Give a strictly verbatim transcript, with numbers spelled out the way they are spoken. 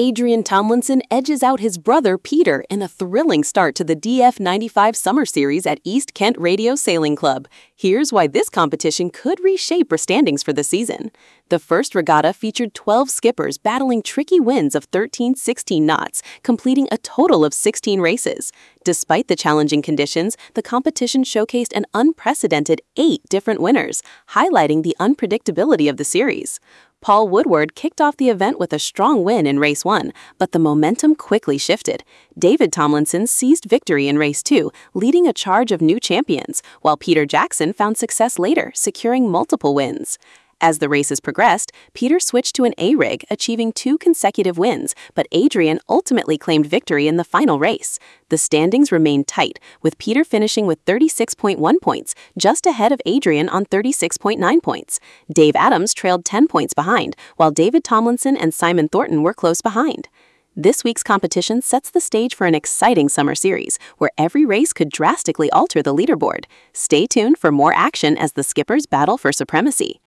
Adrian Tomlinson edges out his brother Peter in a thrilling start to the D F ninety-five Summer Series at East Kent Radio Sailing Club. Here's why this competition could reshape standings for the season. The first regatta featured twelve skippers battling tricky winds of thirteen to sixteen knots, completing a total of sixteen races. Despite the challenging conditions, the competition showcased an unprecedented eight different winners, highlighting the unpredictability of the series. Paul Woodward kicked off the event with a strong win in Race one, but the momentum quickly shifted. David Tomlinson seized victory in Race two, leading a charge of new champions, while Peter Jackson found success later, securing multiple wins. As the races progressed, Peter switched to an A-rig, achieving two consecutive wins, but Adrian ultimately claimed victory in the final race. The standings remained tight, with Peter finishing with thirty-six point one points, just ahead of Adrian on thirty-six point nine points. Dave Adams trailed ten points behind, while David Tomlinson and Simon Thornton were close behind. This week's competition sets the stage for an exciting summer series, where every race could drastically alter the leaderboard. Stay tuned for more action as the skippers battle for supremacy.